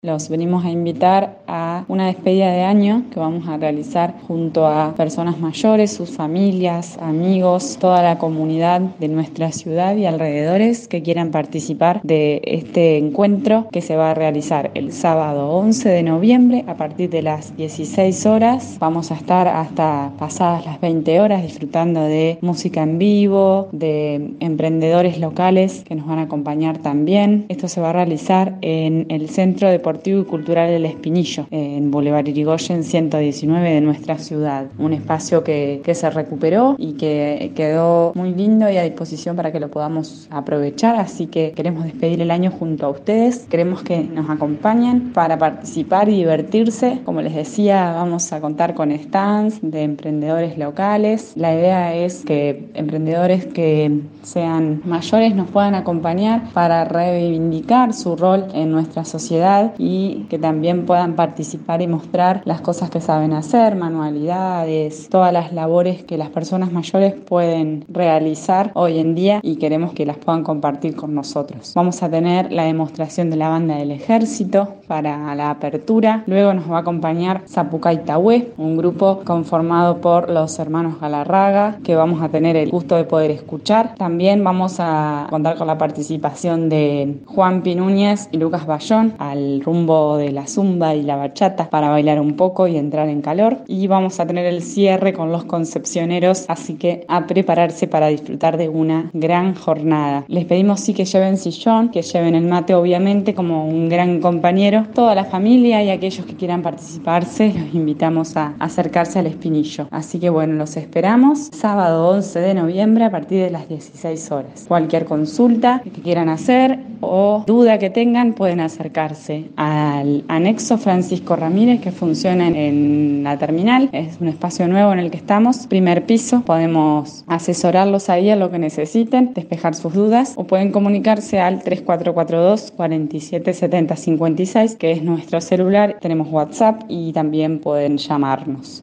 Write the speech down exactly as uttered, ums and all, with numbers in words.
Los venimos a invitar a una despedida de año que vamos a realizar junto a personas mayores, sus familias, amigos, toda la comunidad de nuestra ciudad y alrededores que quieran participar de este encuentro que se va a realizar el sábado once de noviembre a partir de las dieciséis horas. Vamos a estar hasta pasadas las veinte horas disfrutando de música en vivo, de emprendedores locales que nos van a acompañar también. Esto se va a realizar en el Centro Deportivo y Cultural El Espinillo, en Boulevard Irigoyen ciento diecinueve de nuestra ciudad. Un espacio que, que se recuperó y que quedó muy lindo y a disposición para que lo podamos aprovechar, así que queremos despedir el año junto a ustedes. Queremos que nos acompañen para participar y divertirse. Como les decía, vamos a contar con stands de emprendedores locales. La idea es que emprendedores que sean mayores nos puedan acompañar para reivindicar su rol en nuestra sociedad y que también puedan participar y mostrar las cosas que saben hacer, manualidades, todas las labores que las personas mayores pueden realizar hoy en día y queremos que las puedan compartir con nosotros. Vamos a tener la demostración de la banda del ejército para la apertura. Luego nos va a acompañar Zapucay Tahué, un grupo conformado por los hermanos Galarraga, que vamos a tener el gusto de poder escuchar. También vamos a contar con la participación de Juan Pi Núñez y Lucas Bayón al rumbo de la zumba y la bachata para bailar un poco y entrar en calor. Y vamos a tener el cierre con los concepcioneros, así que a prepararse para disfrutar de una gran jornada. Les pedimos sí que lleven sillón, que lleven el mate obviamente como un gran compañero. Toda la familia y aquellos que quieran participarse los invitamos a acercarse al Espinillo. Así que bueno, los esperamos sábado once de noviembre a partir de las dieciséis horas. Cualquier consulta que quieran hacer o duda que tengan pueden acercarse al anexo Francisco Ramírez que funciona en la terminal. Es un espacio nuevo en el que estamos, primer piso. Podemos asesorarlos ahí a lo que necesiten, despejar sus dudas, o pueden comunicarse al tres cuatro cuatro dos, cuatro siete siete cero cinco seis, que es nuestro celular. Tenemos WhatsApp y también pueden llamarnos.